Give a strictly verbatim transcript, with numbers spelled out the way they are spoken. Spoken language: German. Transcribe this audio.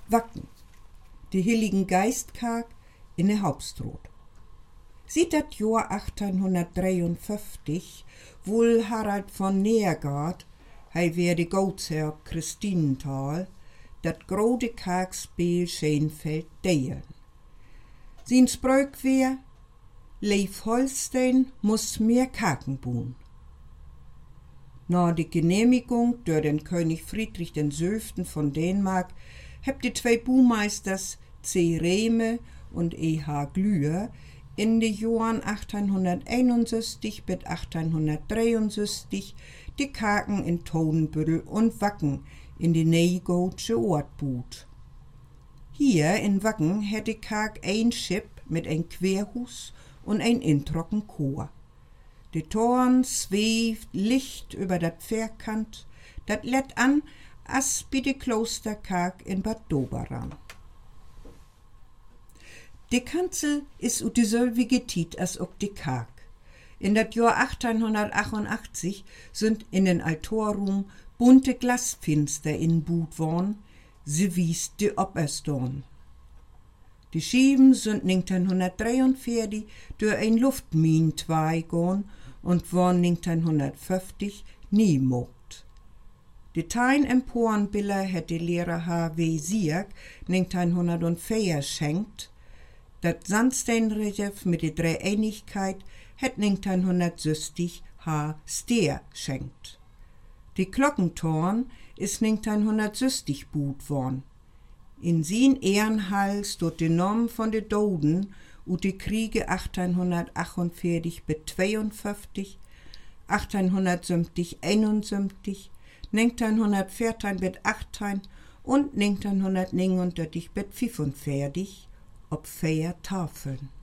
Wacken, de Heiligen Geistkarg in der Hauptstraat. Sieht dat Jahr achtzehnhundertdreiundfünfzig wohl Harald von Neergaard, hei wär de Goatsherr Christinenthal, dat grote Kargspiel Schenfeld deilen. Sin Sprüch wär, Leif Holstein muss mehr Kaken buhen. Na die Genehmigung durch den König Friedrich den Zwölften von Dänemark heb die zwei Buhmeisters C. Rehme und E. H. Glüher in de Jahren achtzehnhunderteinundsechzig bis achtzehnhundertdreiundsechzig die Kaken in Tonenbüttel und Wacken in die Neigotsche Ort buht. Hier in Wacken hätte Karg ein Schiff mit ein Querhus und ein introcken Chor. De Toren schweeft licht über dat Pferkant, dat lädt an, as bi de Klosterkarg in Bad Doberan. De Kanzel is ut dieselbige Tiet as ook de Karg. In dat Jahr achtzehnhundertachtundachtzig sind in den Altorrum bunte Glasfinster in Bud worn, sie wies de Opperstorn. Die Schieben sind neunzehnhundertdreiundvierzig durch ein Luftmin tweigon und waren neunzehnhundertfünfzig nie mogt. Die Tein Emporenbiller hätte Lehrer H W Sieg neunzehnhundertvier schenkt, dat Sandsteinrelief mit der Dreieinigkeit hätt neunzehnhundertsechzig H. Steer schenkt. Die Glockentorn is neunzehnhundertsechzig buht worn. In sin Ehrenhall stot de Nom von de Doden ut de Kriege achtzehnhundertachtundvierzig bis zweiundfünfzig, achtzehnhundertsiebzig einundsiebzig, neunzehnhundertvierzehn bis achtzehn und neunzehnhundertneunundvierzig bis fünfundvierzig ob vier Tafeln.